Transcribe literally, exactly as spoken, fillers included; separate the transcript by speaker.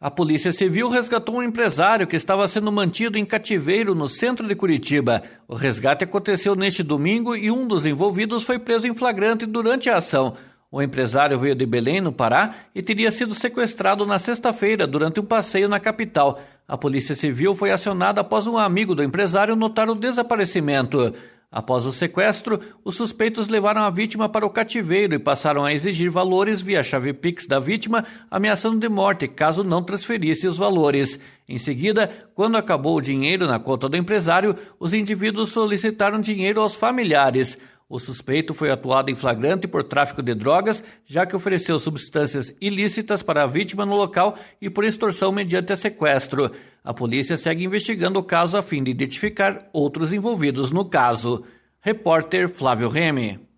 Speaker 1: A Polícia Civil resgatou um empresário que estava sendo mantido em cativeiro no centro de Curitiba. O resgate aconteceu neste domingo e um dos envolvidos foi preso em flagrante durante a ação. O empresário veio de Belém, no Pará, e teria sido sequestrado na sexta-feira durante um passeio na capital. A Polícia Civil foi acionada após um amigo do empresário notar o desaparecimento. Após o sequestro, os suspeitos levaram a vítima para o cativeiro e passaram a exigir valores via chave Pix da vítima, ameaçando de morte caso não transferisse os valores. Em seguida, quando acabou o dinheiro na conta do empresário, os indivíduos solicitaram dinheiro aos familiares. O suspeito foi atuado em flagrante por tráfico de drogas, já que ofereceu substâncias ilícitas para a vítima no local e por extorsão mediante sequestro. A polícia segue investigando o caso a fim de identificar outros envolvidos no caso. Repórter Flávio Remy.